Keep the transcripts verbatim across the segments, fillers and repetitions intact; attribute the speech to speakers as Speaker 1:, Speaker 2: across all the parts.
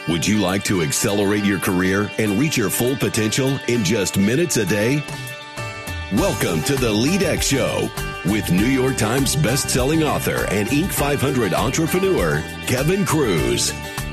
Speaker 1: Would you like to accelerate your career and reach your full potential in just minutes a day? Welcome to the LeadX Show with New York Times best-selling author and Inc five hundred entrepreneur, Kevin Kruse.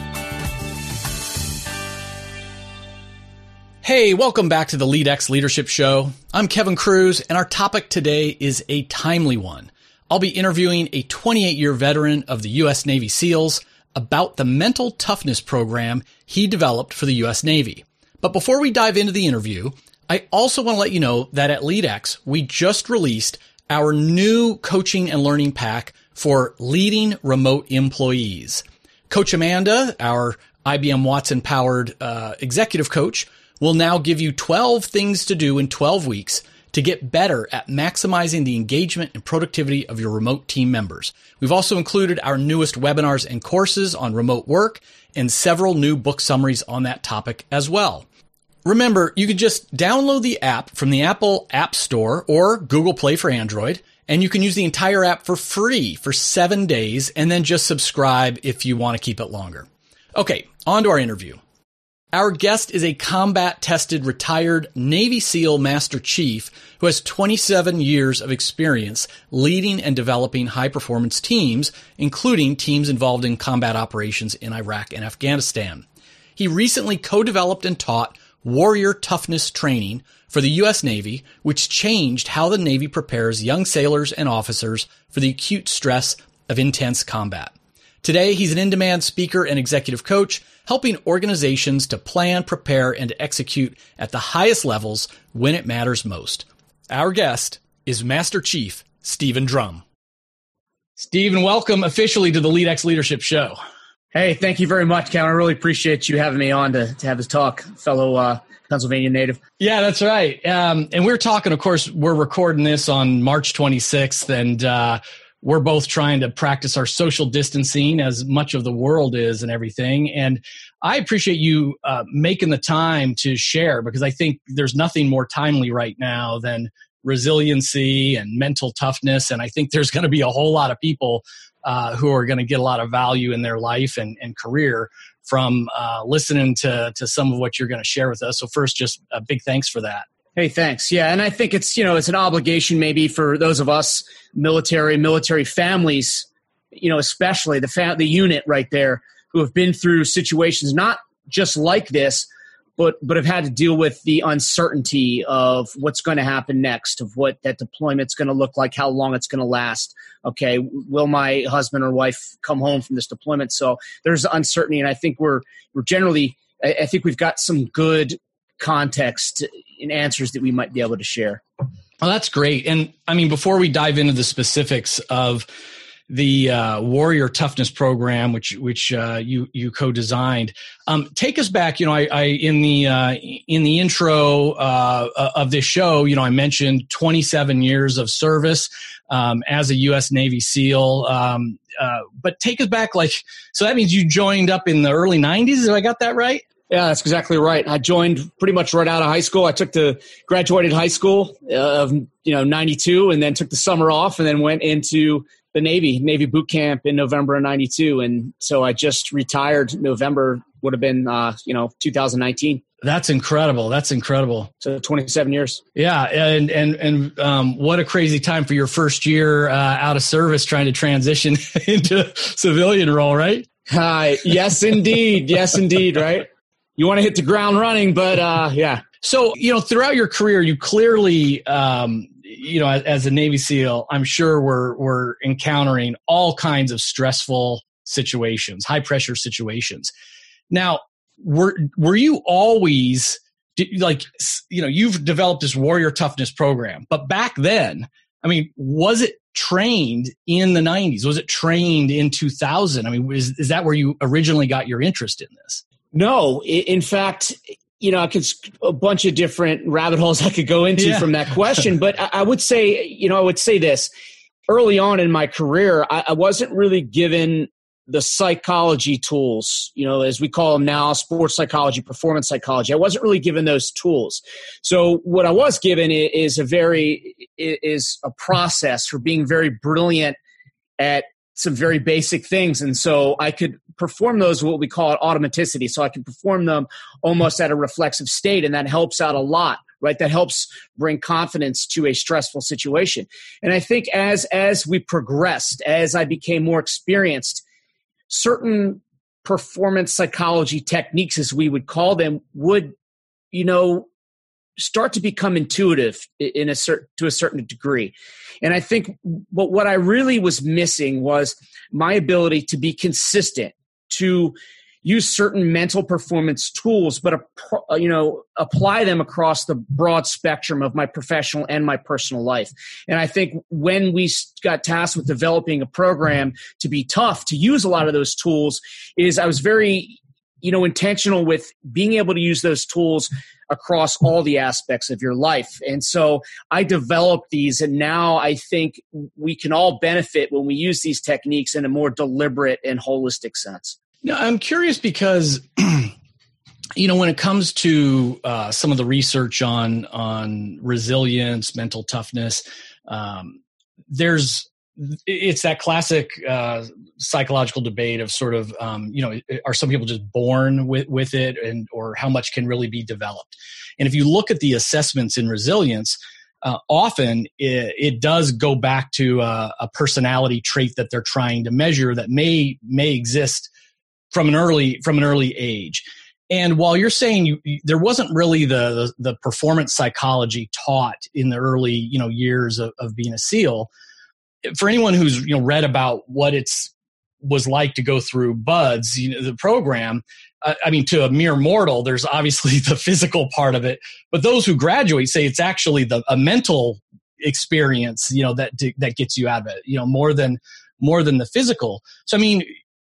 Speaker 2: Hey, welcome back to the LeadX Leadership Show. I'm Kevin Kruse, and our topic today is a timely one. I'll be interviewing a twenty-eight-year veteran of the U S Navy SEALs about the mental toughness program he developed for the U S Navy. But before we dive into the interview, I also want to let you know that at LeadX, we just released our new coaching and learning pack for leading remote employees. Coach Amanda, our I B M Watson-powered uh, executive coach, will now give you twelve things to do in twelve weeks to get better at maximizing the engagement and productivity of your remote team members. We've also included our newest webinars and courses on remote work and several new book summaries on that topic as well. Remember, you can just download the app from the Apple App Store or Google Play for Android, and you can use the entire app for free for seven days and then just subscribe if you want to keep it longer. Okay, on to our interview. Our guest is a combat-tested retired Navy SEAL Master Chief who has twenty-seven years of experience leading and developing high-performance teams, including teams involved in combat operations in Iraq and Afghanistan. He recently co-developed and taught warrior toughness training for the U S Navy, which changed how the Navy prepares young sailors and officers for the acute stress of intense combat. Today, he's an in-demand speaker and executive coach, helping organizations to plan, prepare, and execute at the highest levels when it matters most. Our guest is Master Chief Stephen Drum. Stephen, welcome officially to the LeadX Leadership Show.
Speaker 3: Hey, thank you very much, Kevin. I really appreciate you having me on to, to have this talk, fellow uh, Pennsylvania native.
Speaker 2: Yeah, that's right. Um, and we're talking, of course, we're recording this on March twenty-sixth, and uh, we're both trying to practice our social distancing as much of the world is and everything. And I appreciate you uh, making the time to share, because I think there's nothing more timely right now than resiliency and mental toughness. And I think there's going to be a whole lot of people uh, who are going to get a lot of value in their life and, and career from uh, listening to, to some of what you're going to share with us. So first, just a big thanks for that.
Speaker 3: Hey, thanks. Yeah, and I think it's, you know, it's an obligation maybe for those of us military, military families, you know, especially the fa- the unit right there who have been through situations not just like this, but but have had to deal with the uncertainty of what's going to happen next, of what that deployment's going to look like, how long it's going to last. Okay, will my husband or wife come home from this deployment? So there's uncertainty, and I think we're we're generally, I, I think we've got some good context and answers that we might be able to share.
Speaker 2: Well, that's great. And I mean, before we dive into the specifics of the uh, Warrior Toughness Program, which which uh, you you co-designed, um, take us back. You know, I, I in the uh, in the intro uh, of this show, you know, I mentioned twenty-seven years of service um, as a U S Navy SEAL. Um, uh, but take us back, like, so that means you joined up in the early nineties. Have I got that right?
Speaker 3: Yeah, that's exactly right. I joined pretty much right out of high school. I took the graduated high school of you know ninety-two, and then took the summer off, and then went into the Navy Navy boot camp in November of ninety-two, and so I just retired. November would have been uh, you know two thousand nineteen.
Speaker 2: That's incredible. That's incredible.
Speaker 3: So twenty-seven years.
Speaker 2: Yeah, and and and um, what a crazy time for your first year uh, out of service, trying to transition into civilian role, right?
Speaker 3: Uh, yes, indeed. Yes, indeed. Right. You want to hit the ground running, but uh, yeah.
Speaker 2: So, you know, throughout your career, you clearly, um, you know, as, as a Navy SEAL, I'm sure we're, we're encountering all kinds of stressful situations, high pressure situations. Now, were, were you always like, you know, you've developed this Warrior Toughness program, but back then, I mean, was it trained in the nineties? Was it trained in two thousand? I mean, is, is that where you originally got your interest in this?
Speaker 3: No, in fact, you know, I could a bunch of different rabbit holes I could go into yeah. from that question. But I, I would say, you know, I would say this early on in my career, I, I wasn't really given the psychology tools, you know, as we call them now, sports psychology, performance psychology. I wasn't really given those tools. So what I was given is a very, is a process for being very brilliant at some very basic things. And so I could perform those, what we call it automaticity. So I can perform them almost at a reflexive state, and that helps out a lot, right? That helps bring confidence to a stressful situation. And I think as, as we progressed, as I became more experienced, certain performance psychology techniques, as we would call them, would, you know, start to become intuitive in a certain, to a certain degree. And I think what, what I really was missing was my ability to be consistent, to use certain mental performance tools, but, uh, you know, apply them across the broad spectrum of my professional and my personal life. And I think when we got tasked with developing a program to be tough, to use a lot of those tools, is I was very, you know, intentional with being able to use those tools across all the aspects of your life. And so I developed these, and now I think we can all benefit when we use these techniques in a more deliberate and holistic sense.
Speaker 2: No, I'm curious because, you know, when it comes to uh, some of the research on on resilience, mental toughness, um, there's it's that classic uh, psychological debate of sort of, um, you know, are some people just born with, with it, and or how much can really be developed? And if you look at the assessments in resilience, uh, often it, it does go back to a, a personality trait that they're trying to measure that may may exist from an early from an early age. And while you're saying you, you, there wasn't really the, the the performance psychology taught in the early, you know, years of, of being a SEAL, for anyone who's, you know, read about what it's was like to go through BUD/S, you know, the program, uh, I mean, to a mere mortal, there's obviously the physical part of it, but those who graduate say it's actually the a mental experience, you know, that that gets you out of it, you know, more than more than the physical. So, I mean,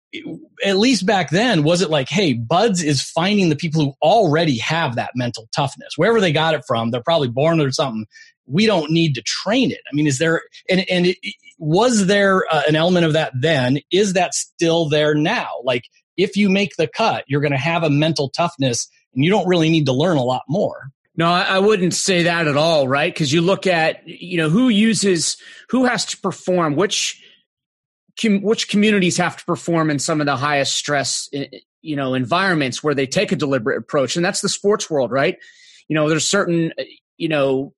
Speaker 2: at least back then, was it like, hey, BUD/S is finding the people who already have that mental toughness, wherever they got it from, they're probably born or something. We don't need to train it. I mean, is there, and, and it, was there uh, an element of that then? Is that still there now? Like, if you make the cut, you're going to have a mental toughness and you don't really need to learn a lot more.
Speaker 3: No, I wouldn't say that at all, right? Because you look at, you know, who uses, who has to perform, which, com, which communities have to perform in some of the highest stress, you know, environments where they take a deliberate approach. And that's the sports world, right? You know, there's certain, you know,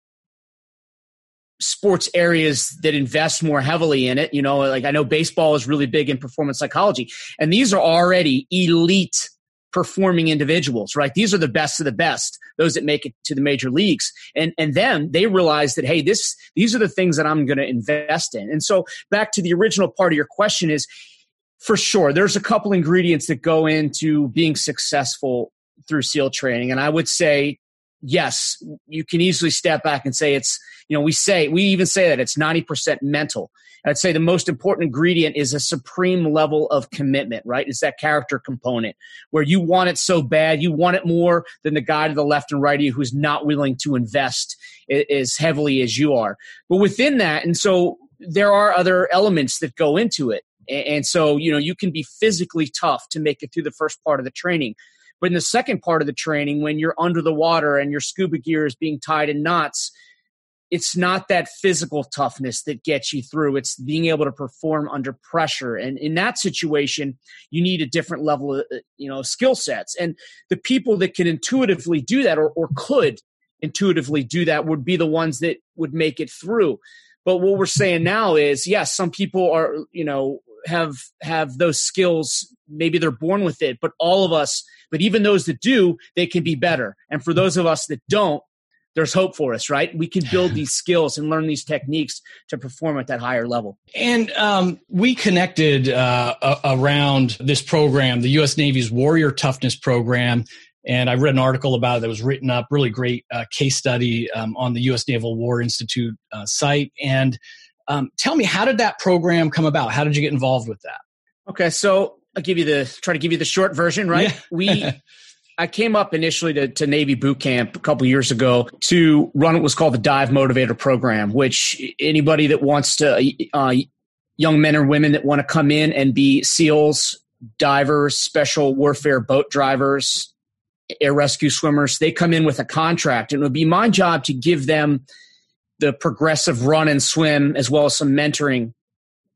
Speaker 3: sports areas that invest more heavily in it. You know, like I know baseball is really big in performance psychology, and these are already elite performing individuals, right? These are the best of the best, those that make it to the major leagues. And, and then they realize that, hey, this, these are the things that I'm going to invest in. And so back to the original part of your question is, for sure, there's a couple ingredients that go into being successful through SEAL training. And I would say, yes, you can easily step back and say it's, you know, we say, we even say that it's ninety percent mental. I'd say the most important ingredient is a supreme level of commitment, right? It's that character component where you want it so bad, you want it more than the guy to the left and right of you who's not willing to invest as heavily as you are. But within that, and so there are other elements that go into it. And so, you know, you can be physically tough to make it through the first part of the training. But in the second part of the training, when you're under the water and your scuba gear is being tied in knots, it's not that physical toughness that gets you through. It's being able to perform under pressure. And in that situation, you need a different level of, you know, skill sets. And the people that can intuitively do that or, or could intuitively do that would be the ones that would make it through. But what we're saying now is, yes, some people are, you know, have have those skills. Maybe they're born with it, but all of us, but even those that do, they can be better. And for those of us that don't, there's hope for us, right? We can build these skills and learn these techniques to perform at that higher level.
Speaker 2: And um, we connected uh, a- around this program, the U S Navy's Warrior Toughness Program. And I read an article about it that was written up, really great uh, case study um, on the U S Naval War Institute uh, site. And um, tell me, how did that program come about? How did you get involved with that?
Speaker 3: Okay, so I'll give you the try to give you the short version, right?
Speaker 2: Yeah.
Speaker 3: we I came up initially to, to Navy boot camp a couple years ago to run what was called the Dive Motivator Program, which anybody that wants to, uh, young men or women that want to come in and be SEALs, divers, special warfare boat drivers, air rescue swimmers, they come in with a contract. And it would be my job to give them the progressive run and swim as well as some mentoring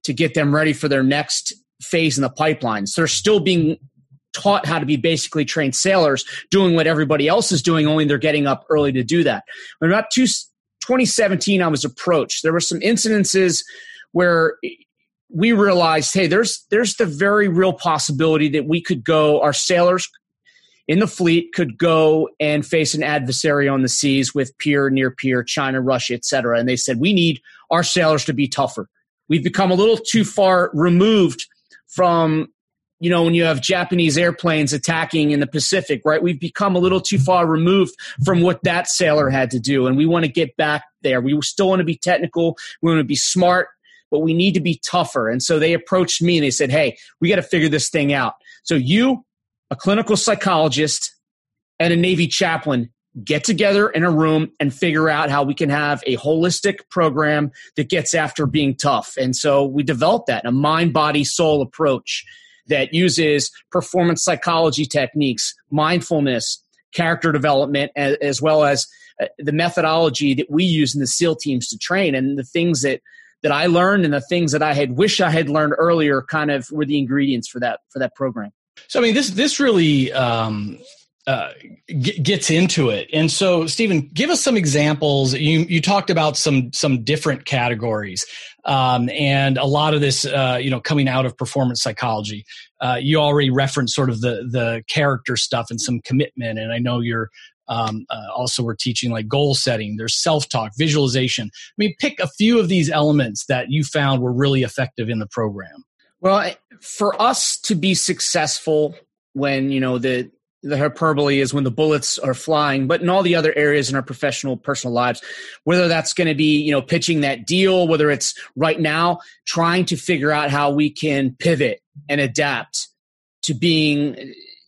Speaker 3: to get them ready for their next phase in the pipeline. So they're still being taught how to be basically trained sailors, doing what everybody else is doing, only they're getting up early to do that. When about two, twenty seventeen, I was approached. There were some incidences where we realized, hey, there's there's the very real possibility that we could go, our sailors in the fleet could go and face an adversary on the seas with peer, near peer, China, Russia, et cetera. And they said, we need our sailors to be tougher. We've become a little too far removed from, you know, when you have Japanese airplanes attacking in the Pacific, right? We've become a little too far removed from what that sailor had to do. And we want to get back there. We still want to be technical. We want to be smart, but we need to be tougher. And so they approached me and they said, hey, we got to figure this thing out. So you, a clinical psychologist, and a Navy chaplain get together in a room and figure out how we can have a holistic program that gets after being tough. And so we developed that, a mind, body, soul approach that uses performance psychology techniques, mindfulness, character development, as, as well as uh, the methodology that we use in the SEAL teams to train. And the things that, that I learned and the things that I had wished I had learned earlier kind of were the ingredients for that, for that program.
Speaker 2: So, I mean, this this really um, uh, g- gets into it. And so, Stephen, give us some examples. You you talked about some some different categories, um, and a lot of this, uh, you know, coming out of performance psychology. Uh, you already referenced sort of the the character stuff and some commitment, and I know you're um, uh, also we're teaching like goal setting. There's self-talk, visualization. I mean, pick a few of these elements that you found were really effective in the program.
Speaker 3: Well, for us to be successful when, you know, the the hyperbole is when the bullets are flying, but in all the other areas in our professional, personal lives, whether that's going to be, you know, pitching that deal, whether it's right now trying to figure out how we can pivot and adapt to being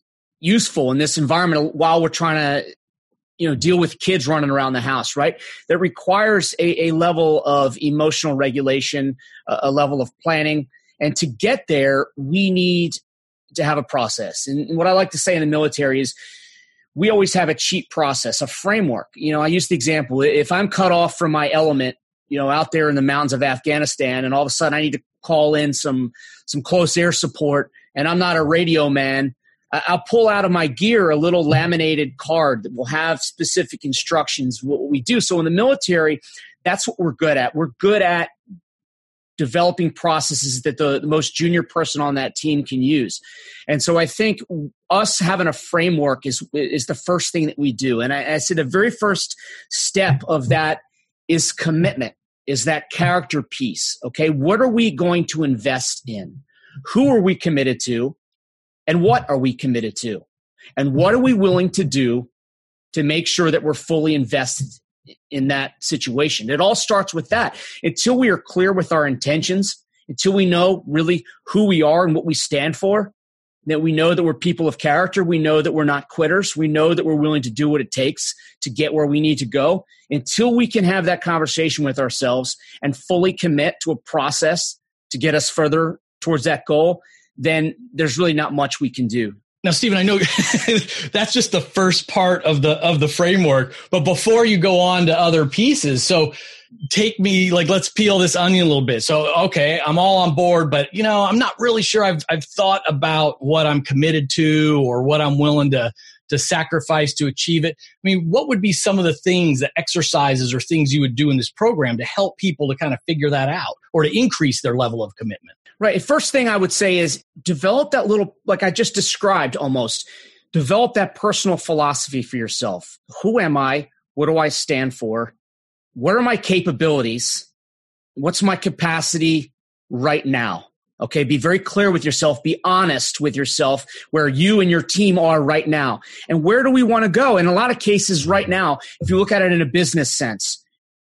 Speaker 3: useful in this environment while we're trying to, you know, deal with kids running around the house, right? That requires a, a level of emotional regulation, a, a level of planning. And to get there, we need to have a process. And what I like to say in the military is we always have a cheat process, a framework. You know, I use the example, if I'm cut off from my element, you know, out there in the mountains of Afghanistan, and all of a sudden I need to call in some, some close air support, and I'm not a radio man, I'll pull out of my gear a little laminated card that will have specific instructions, what we do. So in the military, that's what we're good at. We're good at developing processes that the, the most junior person on that team can use. And so I think us having a framework is is the first thing that we do. And I, I said the very first step of that is commitment, is that character piece. Okay, what are we going to invest in? Who are we committed to? And what are we committed to? And what are we willing to do to make sure that we're fully invested in that situation? It all starts with that. Until we are clear with our intentions, until we know really who we are and what we stand for, that we know that we're people of character, we know that we're not quitters, we know that we're willing to do what it takes to get where we need to go. Until we can have that conversation with ourselves and fully commit to a process to get us further towards that goal, then there's really not much we can do.
Speaker 2: Now, Stephen, I know that's just the first part of the of the framework, but before you go on to other pieces, so take me, like, let's peel this onion a little bit. So, okay, I'm all on board, but, you know, I'm not really sure I've I've thought about what I'm committed to or what I'm willing to to sacrifice to achieve it. I mean, what would be some of the things, the exercises or things you would do in this program to help people to kind of figure that out or to increase their level of commitment?
Speaker 3: Right. First thing I would say is develop that little, like I just described almost, develop that personal philosophy for yourself. Who am I? What do I stand for? What are my capabilities? What's my capacity right now? Okay. Be very clear with yourself. Be honest with yourself where you and your team are right now. And where do we want to go? In a lot of cases right now, if you look at it in a business sense,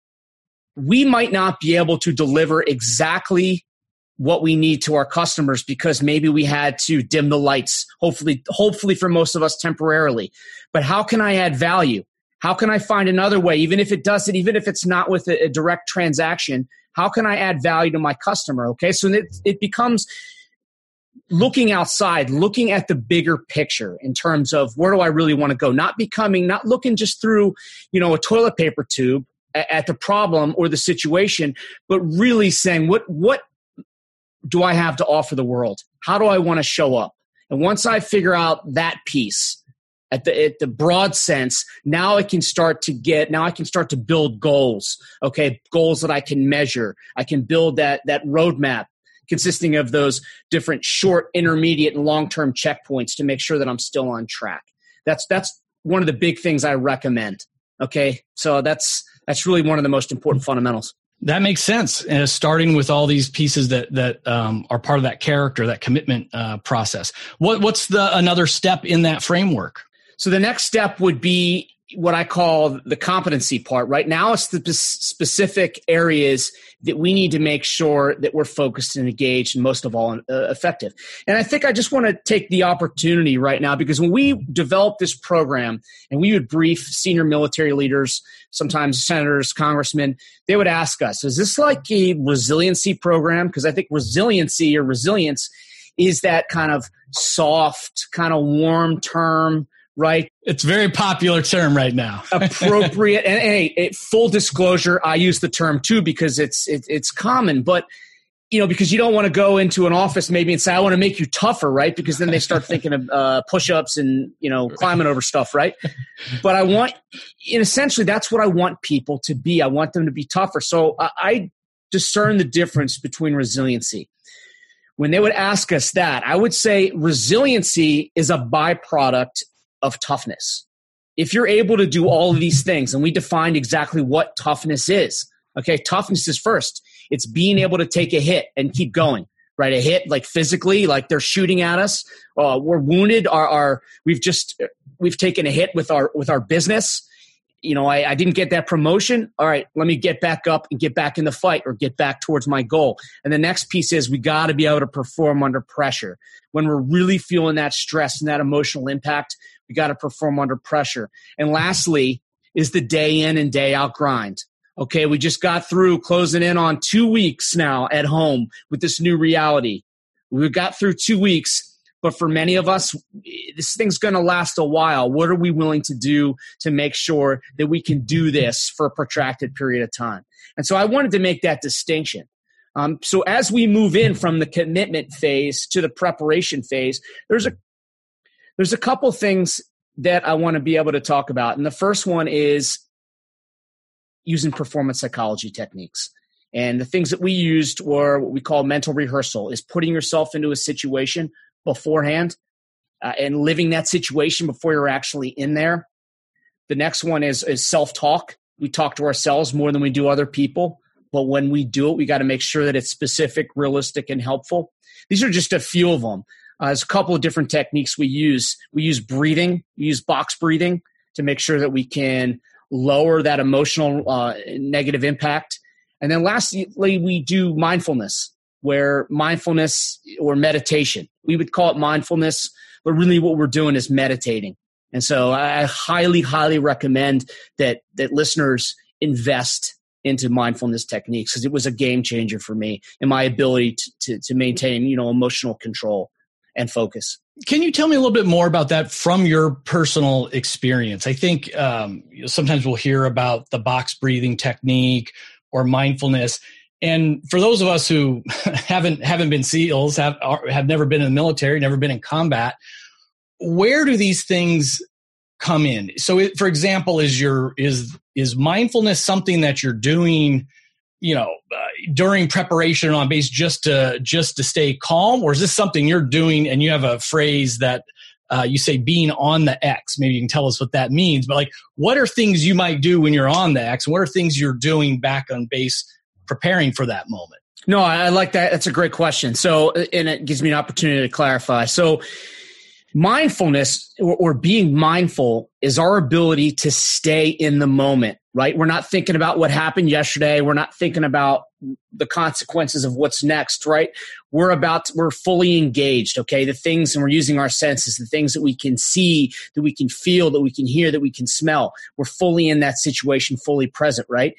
Speaker 3: we might not be able to deliver exactly what we need to our customers because maybe we had to dim the lights, hopefully, hopefully for most of us temporarily. But how can I add value? How can I find another way, even if it doesn't, even if it's not with a, a direct transaction, how can I add value to my customer? Okay. So it, it becomes looking outside, looking at the bigger picture in terms of where do I really want to go? Not becoming, not looking just through, you know, a toilet paper tube at, at the problem or the situation, but really saying what, what, do I have to offer the world? How do I want to show up? And once I figure out that piece at the, at the broad sense, now I can start to get, now I can start to build goals, okay? Goals that I can measure. I can build that, that roadmap consisting of those different short, intermediate, and long-term checkpoints to make sure that I'm still on track. That's, that's one of the big things I recommend, okay? So that's, that's really one of the most important fundamentals.
Speaker 2: That makes sense. Uh, starting with all these pieces that that um, are part of that character, that commitment uh, process. What what's the another step in that framework?
Speaker 3: So the next step would be what I call the competency part. Right now, it's the p- specific areas that we need to make sure that we're focused and engaged, and most of all, uh, effective. And I think I just want to take the opportunity right now, because when we developed this program and we would brief senior military leaders, sometimes senators, congressmen, they would ask us, is this like a resiliency program? Because I think resiliency or resilience is that kind of soft, kind of warm term, right?
Speaker 2: It's a very popular term right now.
Speaker 3: Appropriate. And, and hey, it, full disclosure, I use the term too because it's it, it's common. But, you know, because you don't want to go into an office maybe and say, I want to make you tougher, right? Because then they start thinking of uh, push-ups and, you know, climbing over stuff, right? But I want, and essentially, that's what I want people to be. I want them to be tougher. So I, I discern the difference between resiliency. When they would ask us that, I would say resiliency is a byproduct of toughness. If you're able to do all of these things, and we defined exactly what toughness is. Okay, toughness is first. It's being able to take a hit and keep going, right? A hit like physically, like they're shooting at us. Uh, we're wounded. Our, our we've just we've taken a hit with our with our business. You know, I, I didn't get that promotion. All right, let me get back up and get back in the fight or get back towards my goal. And the next piece is we got to be able to perform under pressure. When we're really feeling that stress and that emotional impact, we got to perform under pressure. And lastly is the day in and day out grind. Okay, we just got through closing in on two weeks now at home with this new reality. We got through two weeks. But for many of us, this thing's going to last a while. What are we willing to do to make sure that we can do this for a protracted period of time? And so I wanted to make that distinction. Um, so as we move in from the commitment phase to the preparation phase, there's a there's a couple things that I want to be able to talk about. And the first one is using performance psychology techniques. And the things that we used were what we call mental rehearsal, is putting yourself into a situation beforehand uh, and living that situation before you're actually in there. The next one is, is self-talk. We talk to ourselves more than we do other people. But when we do it, we got to make sure that it's specific, realistic, and helpful. These are just a few of them. Uh, there's a couple of different techniques we use. We use breathing. We use box breathing to make sure that we can lower that emotional uh, negative impact. And then lastly, we do mindfulness, where mindfulness or meditation, we would call it mindfulness, but really what we're doing is meditating. And so I highly, highly recommend that that listeners invest into mindfulness techniques, because it was a game changer for me in my ability to, to, to maintain, you know, emotional control and focus.
Speaker 2: Can you tell me a little bit more about that from your personal experience? I think um, sometimes we'll hear about the box breathing technique or mindfulness. And for those of us who haven't haven't been SEALs, have have never been in the military, never been in combat, where do these things come in? So, it, for example, is your is is mindfulness something that you're doing, you know, uh, during preparation on base just to just to stay calm, or is this something you're doing and you have a phrase that uh, you say being on the X? Maybe you can tell us what that means. But like, what are things you might do when you're on the X? And what are things you're doing back on base, preparing for that moment?
Speaker 3: No, I like that. That's a great question. So, and it gives me an opportunity to clarify. So mindfulness or, or being mindful is our ability to stay in the moment, right? We're not thinking about what happened yesterday. We're not thinking about the consequences of what's next, right? We're about, we're fully engaged, okay? The things, and we're using our senses, the things that we can see, that we can feel, that we can hear, that we can smell. We're fully in that situation, fully present, right?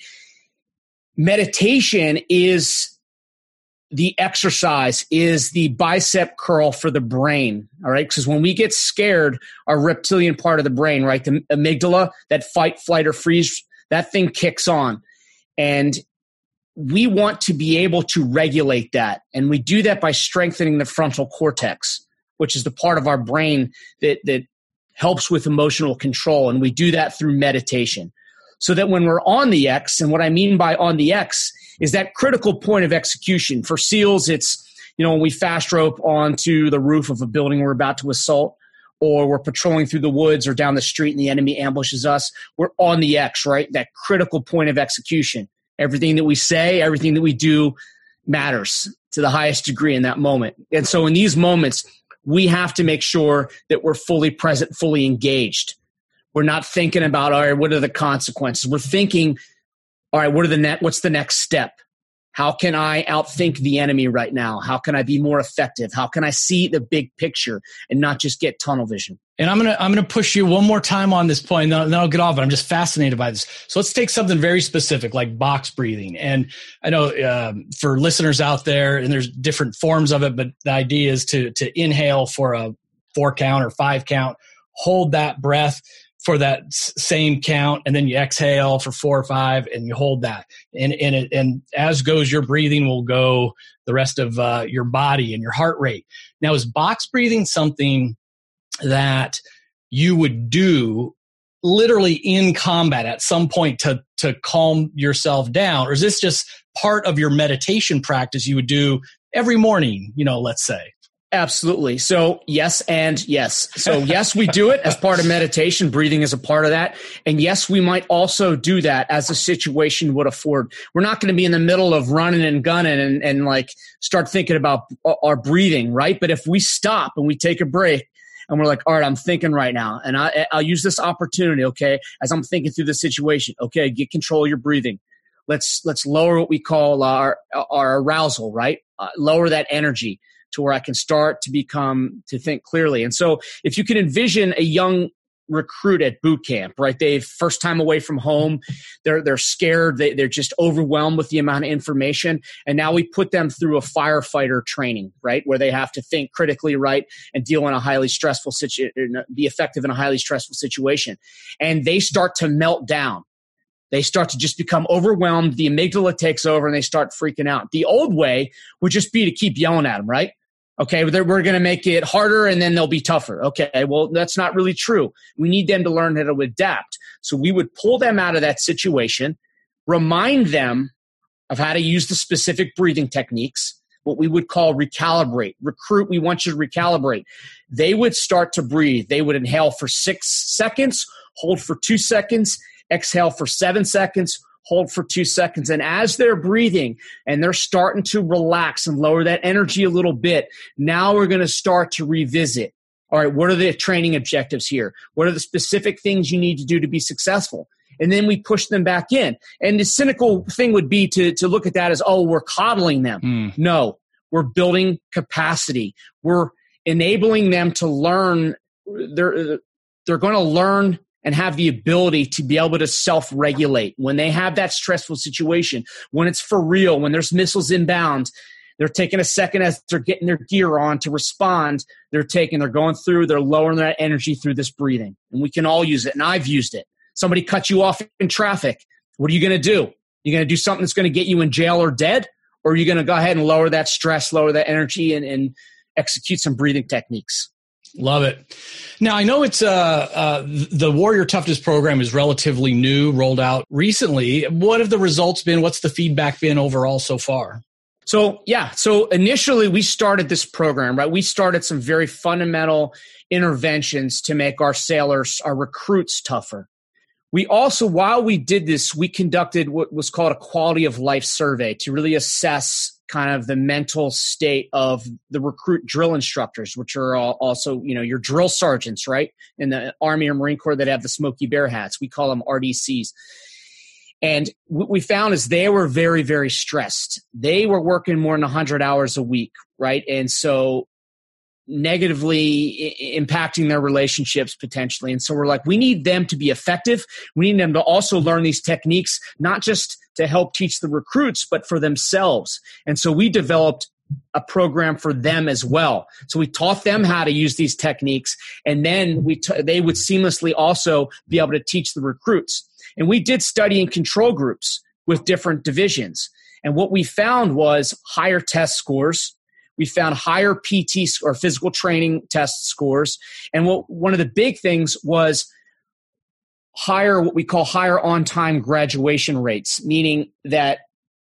Speaker 3: Meditation is the exercise, is the bicep curl for the brain, all right? Because when we get scared, our reptilian part of the brain, right, the amygdala, that fight, flight, or freeze, that thing kicks on. And we want to be able to regulate that. And we do that by strengthening the frontal cortex, which is the part of our brain that, that helps with emotional control. And we do that through meditation. So that when we're on the X, and what I mean by on the X is that critical point of execution. For SEALs, it's, you know, when we fast rope onto the roof of a building we're about to assault, or we're patrolling through the woods or down the street and the enemy ambushes us, we're on the X, right? That critical point of execution. Everything that we say, everything that we do matters to the highest degree in that moment. And so in these moments, we have to make sure that we're fully present, fully engaged. We're not thinking about, all right, what are the consequences? We're thinking, all right, what are the net, what's the next step? How can I outthink the enemy right now? How can I be more effective? How can I see the big picture and not just get tunnel vision?
Speaker 2: And I'm gonna I'm gonna push you one more time on this point, and then, then I'll get off. But I'm just fascinated by this. So let's take something very specific, like box breathing. And I know um, for listeners out there, and there's different forms of it, but the idea is to to inhale for a four count or five count, hold that breath for that same count, and then you exhale for four or five, and you hold that. And and it, and as goes your breathing, will go the rest of uh, your body and your heart rate. Now, is box breathing something that you would do literally in combat at some point to to calm yourself down, or is this just part of your meditation practice you would do every morning? You know, let's say.
Speaker 3: Absolutely. So yes and yes. So yes, we do it as part of meditation. Breathing is a part of that. And yes, we might also do that as the situation would afford. We're not going to be in the middle of running and gunning and, and like start thinking about our breathing, right? But if we stop and we take a break and we're like, all right, I'm thinking right now, and I, I'll use this opportunity, okay, as I'm thinking through the situation, okay, get control of your breathing. Let's let's lower what we call our our arousal, right? Uh, lower that energy to where I can start to become, to think clearly. And so if you can envision a young recruit at boot camp, right? They first time away from home, they're they're scared, they, they're just overwhelmed with the amount of information. And now we put them through a firefighter training, right? Where they have to think critically, right? And deal in a highly stressful situation, be effective in a highly stressful situation. And they start to melt down. They start to just become overwhelmed. The amygdala takes over and they start freaking out. The old way would just be to keep yelling at them, right? Okay, we're going to make it harder and then they'll be tougher. Okay, well, that's not really true. We need them to learn how to adapt. So we would pull them out of that situation, remind them of how to use the specific breathing techniques, what we would call recalibrate. Recruit, we want you to recalibrate. They would start to breathe. They would inhale for six seconds, hold for two seconds, exhale for seven seconds, hold for two seconds. And as they're breathing and they're starting to relax and lower that energy a little bit, now we're going to start to revisit. All right, what are the training objectives here? What are the specific things you need to do to be successful? And then we push them back in. And the cynical thing would be to, to look at that as, oh, we're coddling them. Mm. No, we're building capacity. We're enabling them to learn. They're, they're going to learn and have the ability to be able to self-regulate. When they have that stressful situation, when it's for real, when there's missiles inbound, they're taking a second as they're getting their gear on to respond. They're taking, they're going through, they're lowering that energy through this breathing. And we can all use it, and I've used it. Somebody cut you off in traffic. What are you going to do? You're going to do something that's going to get you in jail or dead? Or are you going to go ahead and lower that stress, lower that energy, and, and execute some breathing techniques?
Speaker 2: Love it. Now, I know it's uh, uh, the Warrior Toughness program is relatively new, rolled out recently. What have the results been? What's the feedback been overall so far?
Speaker 3: So, yeah. So initially we started this program, right? We started some very fundamental interventions to make our sailors, our recruits tougher. We also, while we did this, we conducted what was called a quality of life survey to really assess kind of the mental state of the recruit drill instructors, which are also, you know, your drill sergeants, right? In the Army or Marine Corps that have the Smokey Bear hats. We call them R D Cs. And what we found is they were very, very stressed. They were working more than one hundred hours a week, right? And so negatively I- impacting their relationships potentially. And so we're like, we need them to be effective. We need them to also learn these techniques, not just to help teach the recruits, but for themselves. And so we developed a program for them as well. So we taught them how to use these techniques, and then we t- they would seamlessly also be able to teach the recruits. And we did study in control groups with different divisions. And what we found was higher test scores. We found higher P T or physical training test scores. And what one of the big things was higher, what we call higher on-time graduation rates, meaning that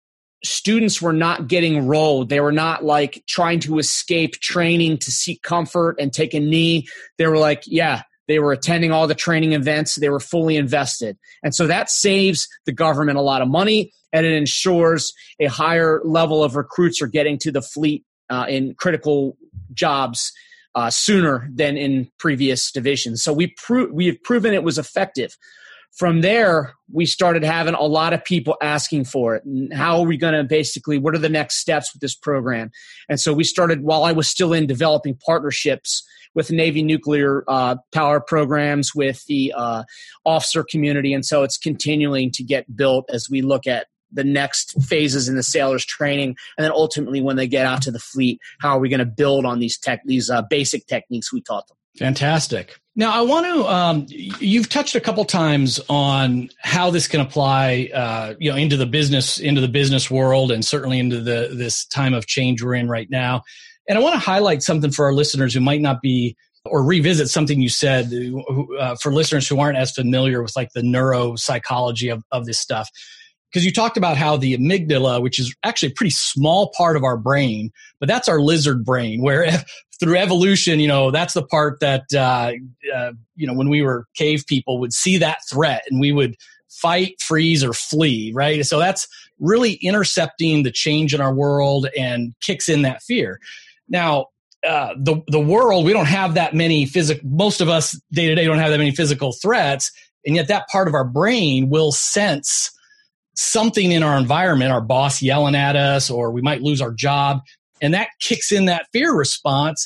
Speaker 3: students were not getting enrolled. They were not like trying to escape training to seek comfort and take a knee. They were like, yeah, they were attending all the training events. They were fully invested. And so that saves the government a lot of money, and it ensures a higher level of recruits are getting to the fleet uh, in critical jobs uh, sooner than in previous divisions. So we pro- we have proven it was effective. From there, we started having a lot of people asking for it. And how are we going to basically, what are the next steps with this program? And so we started, while I was still in developing partnerships with Navy nuclear uh, power programs, with the uh, officer community. And so it's continuing to get built as we look at the next phases in the sailors training. And then ultimately, when they get out to the fleet, how are we going to build on these tech, these uh, basic techniques we taught them?
Speaker 2: Fantastic. Now, I want to, um, you've touched a couple times on how this can apply, uh, you know, into the business, into the business world, and certainly into the, this time of change we're in right now. And I want to highlight something for our listeners who might not be, or revisit something you said uh, for listeners who aren't as familiar with like the neuropsychology of, of this stuff. Because you talked about how the amygdala, which is actually a pretty small part of our brain, but that's our lizard brain, where through evolution, you know, that's the part that, uh, uh, you know, when we were cave people would see that threat and we would fight, freeze, or flee, right? So that's really intercepting the change in our world and kicks in that fear. Now, uh, the the world, we don't have that many physical, most of us day to day don't have that many physical threats, and yet that part of our brain will sense something in our environment, our boss yelling at us, or we might lose our job. And that kicks in that fear response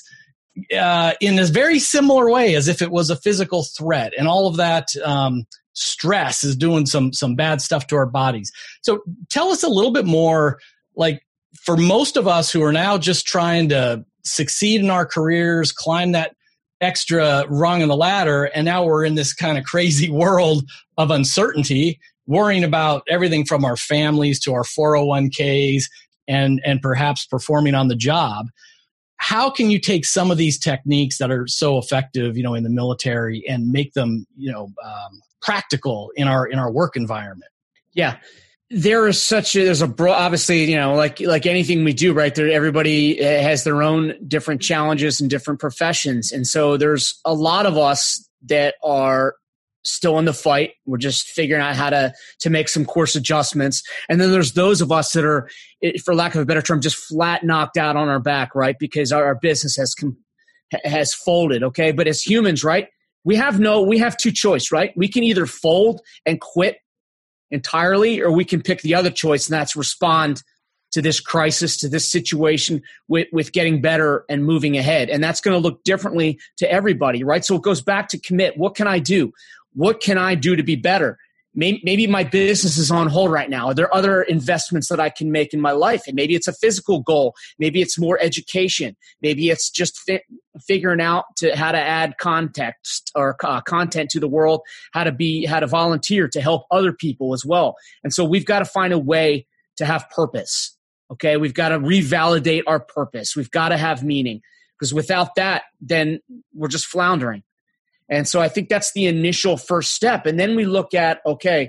Speaker 2: uh, in a very similar way as if it was a physical threat. And all of that um, stress is doing some some bad stuff to our bodies. So tell us a little bit more, like for most of us who are now just trying to succeed in our careers, climb that extra rung in the ladder, and now we're in this kind of crazy world of uncertainty, worrying about everything from our families to our four oh one k's and, and perhaps performing on the job. How can you take some of these techniques that are so effective, you know, in the military and make them, you know, um, practical in our, in our work environment?
Speaker 3: Yeah. There is such a, there's a bro, obviously, you know, like, like anything we do, right there, everybody has their own different challenges and different professions. And so there's a lot of us that are still in the fight. We're just figuring out how to, to make some course adjustments. And then there's those of us that are, for lack of a better term, just flat knocked out on our back, right? Because our, our business has, com- has folded. Okay. But as humans, right, we have no, we have two choice, right? We can either fold and quit entirely, or we can pick the other choice, and that's respond to this crisis, to this situation with, with getting better and moving ahead. And that's going to look differently to everybody, right? So it goes back to commit. What can I do? What can I do to be better? Maybe, maybe my business is on hold right now. Are there other investments that I can make in my life? And maybe it's a physical goal. Maybe it's more education. Maybe it's just fi- figuring out to how to add context or uh, content to the world, how to be, how to volunteer to help other people as well. And so we've got to find a way to have purpose. Okay. We've got to revalidate our purpose. We've got to have meaning, because without that, then we're just floundering. And so I think that's the initial first step. And then we look at, okay,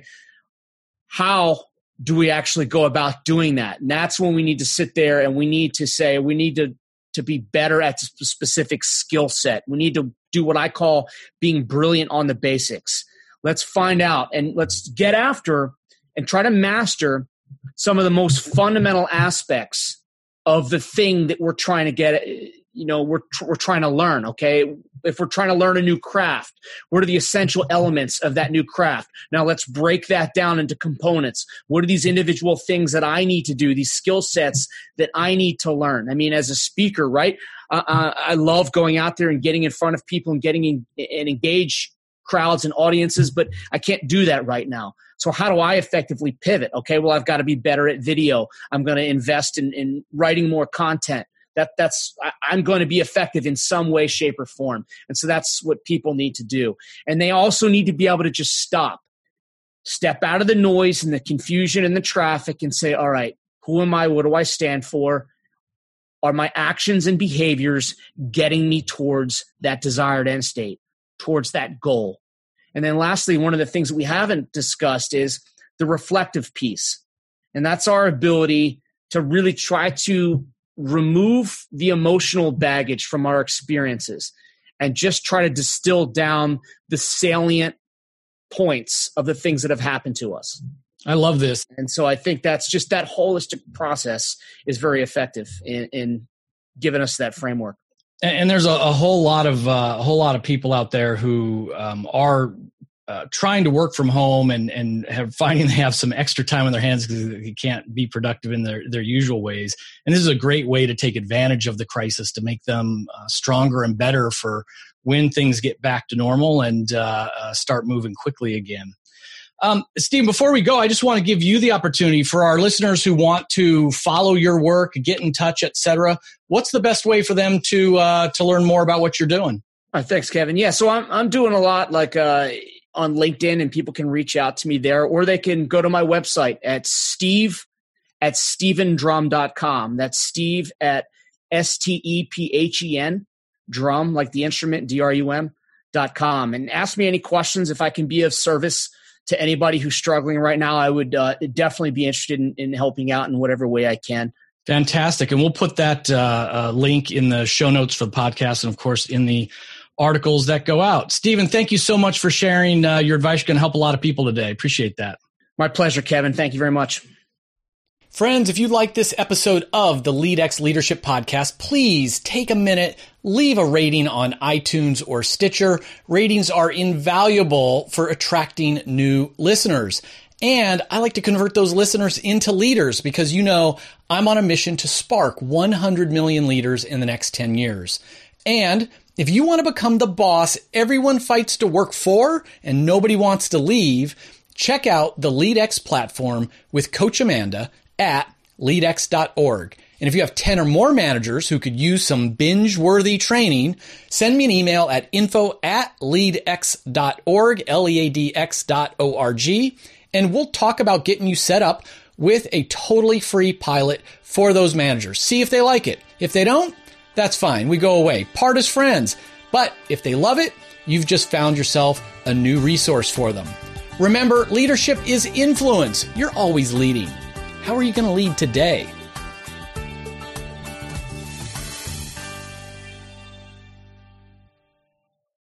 Speaker 3: how do we actually go about doing that? And that's when we need to sit there and we need to say, we need to, to be better at a specific skill set. We need to do what I call being brilliant on the basics. Let's find out and let's get after and try to master some of the most fundamental aspects of the thing that we're trying to get, you know, we're, we're trying to learn. Okay. If we're trying to learn a new craft, what are the essential elements of that new craft? Now let's break that down into components. What are these individual things that I need to do, these skill sets that I need to learn? I mean, as a speaker, right? Uh, uh, I love going out there and getting in front of people and getting in, and engage crowds and audiences, but I can't do that right now. So how do I effectively pivot? Okay, well, I've got to be better at video. I'm going to invest in, in writing more content. That that's I'm going to be effective in some way, shape, or form. And so that's what people need to do. And they also need to be able to just stop, step out of the noise and the confusion and the traffic and say, all right, Who am I? What do I stand for? Are my actions and behaviors getting me towards that desired end state, towards that goal? And then lastly, one of the things that we haven't discussed is the reflective piece. And that's our ability to really try to remove the emotional baggage from our experiences and just try to distill down the salient points of the things that have happened to us.
Speaker 2: I love this.
Speaker 3: And so I think that's just that holistic process is very effective in, in giving us that framework.
Speaker 2: And, and there's a, a whole lot of uh, a whole lot of people out there who um, are uh, trying to work from home and and have finding they have some extra time on their hands because they can't be productive in their their usual ways. And this is a great way to take advantage of the crisis to make them uh, stronger and better for when things get back to normal and uh, uh, start moving quickly again. Um, Steve, before we go, I just want to give you the opportunity for our listeners who want to follow your work, get in touch, et cetera. What's the best way for them to uh, to learn more about what you're doing?
Speaker 3: All right, thanks, Kevin. Yeah, so I'm I'm doing a lot like uh, on LinkedIn, and people can reach out to me there, or they can go to my website at steve at stephen drum dot com. That's Steve at S T E P H E N, drum, like the instrument, D R U M, dot com. And ask me any questions. If I can be of service to anybody who's struggling right now, I would uh, definitely be interested in, in helping out in whatever way I can.
Speaker 2: Fantastic. And we'll put that uh, uh, link in the show notes for the podcast and, of course, in the articles that go out. Stephen, thank you so much for sharing uh, your advice. You're going to help a lot of people today. Appreciate that.
Speaker 3: My pleasure, Kevin. Thank you very much.
Speaker 2: Friends, if you like this episode of the LeadX Leadership Podcast, please take a minute, leave a rating on iTunes or Stitcher. Ratings are invaluable for attracting new listeners. And I like to convert those listeners into leaders because, you know, I'm on a mission to spark one hundred million leaders in the next ten years. And if you want to become the boss everyone fights to work for and nobody wants to leave, check out the LeadX platform with Coach Amanda at lead x dot org. And if you have ten or more managers who could use some binge-worthy training, send me an email at info at lead x dot org, L E A D X dot O R G, and we'll talk about getting you set up with a totally free pilot for those managers. See if they like it. If they don't, that's fine. We go away. Part as friends. But if they love it, you've just found yourself a new resource for them. Remember, leadership is influence. You're always leading. How are you going to lead today?